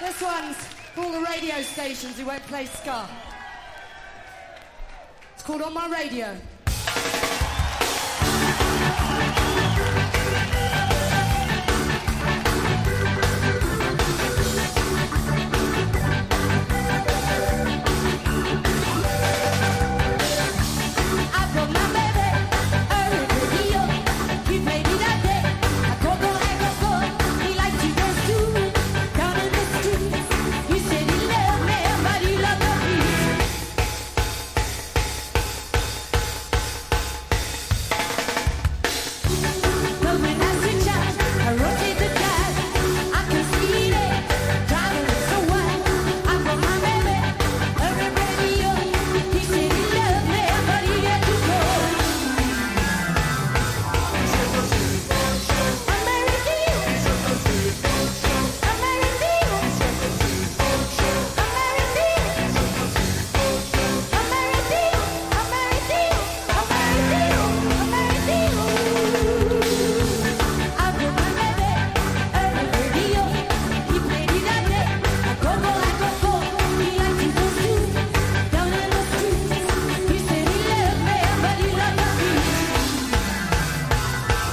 This one's for all the radio stations who won't play ska. It's called On My Radio.